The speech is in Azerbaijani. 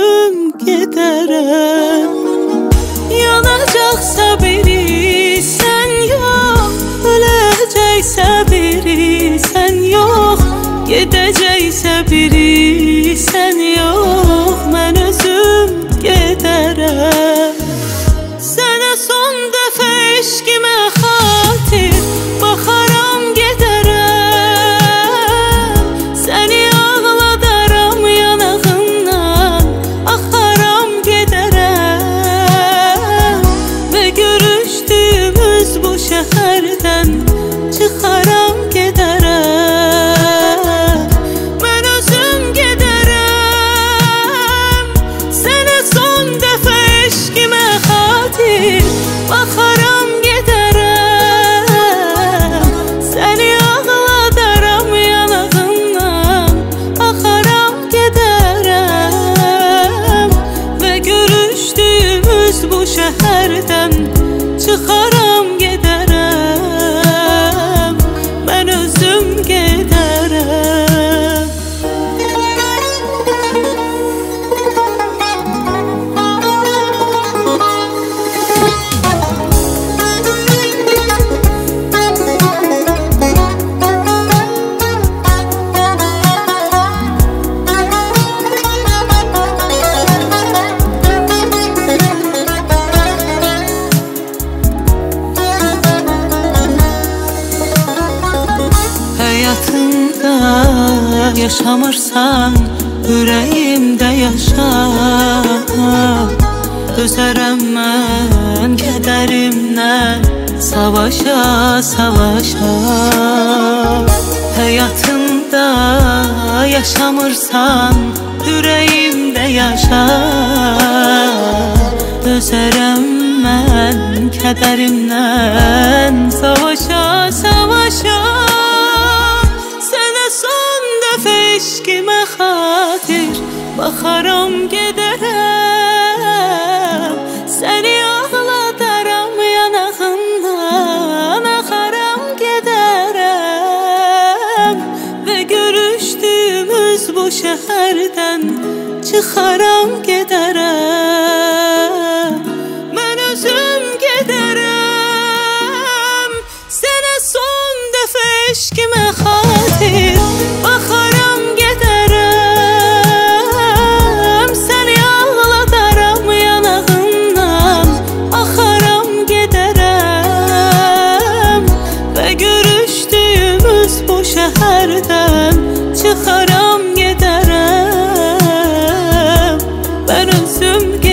özüm gedərəm. Yanacaqsa biri sən yox, öləcəksə biri sən yox, gedəcəksə biri sən yox, mən özüm gedərəm. Sənə son dəfə eşqimə xatir baxaram gedərəm. Səni ağladaram yanağından, axaram gedərəm. Və görüşdüyümüz bu şəhərdən çıxaram gedərəm. Mən özüm gedərəm. Sənə son dəfə eşqimə xatir baxaram gedərəm. Səni ağladaram yanağından, axaram gedərəm. Və görüşdüyümüz bu şəhərdən çıxaram gedərəm. Mən özüm gedərəm. Həyatımda yaşamırsan, ürəyimdə yaşa. Dözərəm mən kədərimdən, savaşa, savaşa. Həyatımda yaşamırsan, ürəyimdə yaşa. Dözərəm mən kədərimdən, savaşa, savaşa. Eşqimə xatir baxaram gedərəm. Səni ağladaram yanağından, axaram gedərəm. Və görüşdüyümüz bu şəhərdən çıxaram gedərəm. Mən özüm gedərəm. Sənə son dəfə eşqimə xatir baxaram gedərəm. Səni ağladaram yanağından, axaram gedərəm. Və görüşdüyümüz bu şəhərdən çıxaram gedərəm. Mən özüm